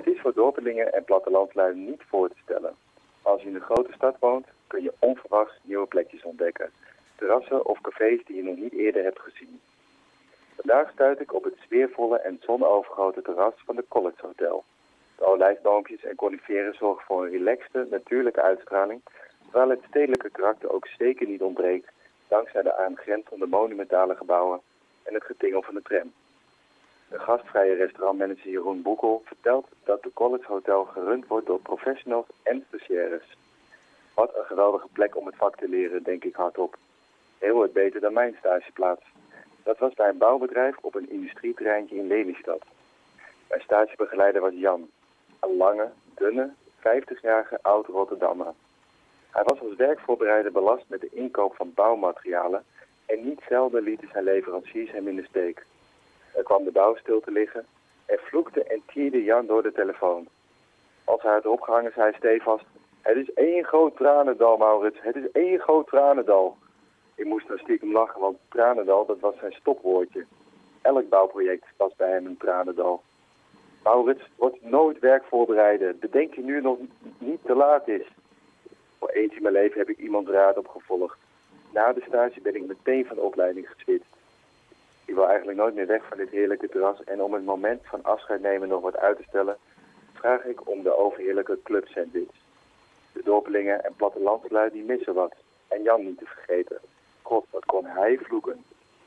Het is voor dorpelingen en plattelandslui niet voor te stellen. Als je in een grote stad woont, kun je onverwachts nieuwe plekjes ontdekken. Terrassen of cafés die je nog niet eerder hebt gezien. Vandaag stuit ik op het sfeervolle en zonovergoten terras van de College Hotel. De olijfboompjes en coniferen zorgen voor een relaxte, natuurlijke uitstraling, terwijl het stedelijke karakter ook zeker niet ontbreekt, dankzij de aangrenzende monumentale gebouwen en het getingel van de tram. De gastvrije restaurantmanager Jeroen Boekel vertelt dat de College Hotel gerund wordt door professionals en stagiaires. Wat een geweldige plek om het vak te leren, denk ik hardop. Heel wat beter dan mijn stageplaats. Dat was bij een bouwbedrijf op een industrieterreintje in Lelystad. Mijn stagebegeleider was Jan, een lange, dunne, 50-jarige oud-Rotterdammer. Hij was als werkvoorbereider belast met de inkoop van bouwmaterialen en niet zelden lieten zijn leveranciers hem in de steek. Er kwam de bouw stil te liggen en vloekte en tierde Jan door de telefoon. Als hij had opgehangen, zei hij stevast: "Het is één groot tranendal, Maurits. Het is één groot tranendal." Ik moest nou stiekem lachen, want tranendal, dat was zijn stopwoordje. Elk bouwproject was bij hem een tranendal. Maurits, wordt nooit werkvoorbereiden. Bedenk je nu nog niet te laat is. Voor eens in mijn leven heb ik iemands raad opgevolgd. Na de stage ben ik meteen van de opleiding geswitcht. Ik wil eigenlijk nooit meer weg van dit heerlijke terras en om het moment van afscheid nemen nog wat uit te stellen, vraag ik om de overheerlijke club sandwich. De dorpelingen en plattelandslui die missen wat. En Jan niet te vergeten. God, wat kon hij vloeken.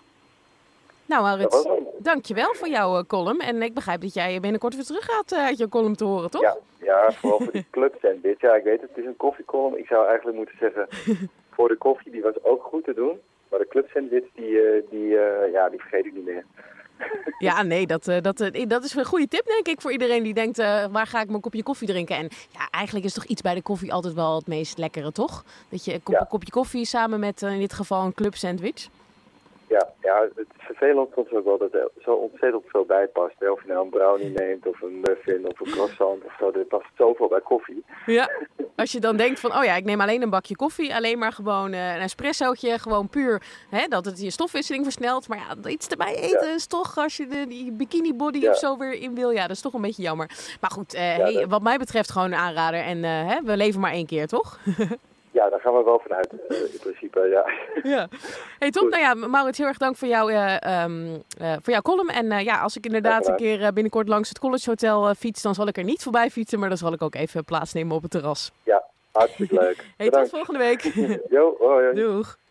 Nou Maurits, dankjewel voor jouw column. En ik begrijp dat jij binnenkort weer terug gaat uit je column te horen, toch? Ja, vooral voor die club sandwich. Ja, ik weet het is een koffiecolumn. Ik zou eigenlijk moeten zeggen, voor de koffie, die was ook goed te doen. Maar de club sandwich, die vergeet ik niet meer. Ja, nee, dat is een goede tip, denk ik, voor iedereen die denkt, waar ga ik mijn kopje koffie drinken? En ja, eigenlijk is toch iets bij de koffie altijd wel het meest lekkere, toch? Dat je een kopje koffie samen met, in dit geval, een club sandwich. Ja, het is vervelend soms ook wel dat er zo ontzettend veel bij past. Hè? Of je nou een brownie neemt, of een muffin, of een croissant of zo. Er past zoveel bij koffie. Ja, als je dan denkt van, ik neem alleen een bakje koffie. Alleen maar gewoon een espressootje, gewoon puur, hè, dat het je stofwisseling versnelt. Maar ja, iets erbij eten is toch, als je die bikini body of zo weer in wil. Ja, dat is toch een beetje jammer. Maar goed, wat mij betreft gewoon een aanrader. En we leven maar 1 keer, toch? Ja, daar gaan we wel vanuit, in principe, ja. Hey, top. Nou ja, Maurits, heel erg dank voor jouw column. En als ik inderdaad een keer binnenkort langs het College Hotel fiets, dan zal ik er niet voorbij fietsen, maar dan zal ik ook even plaatsnemen op het terras. Ja, hartstikke leuk. Hey, tot volgende week. Jo, hoi. Doeg.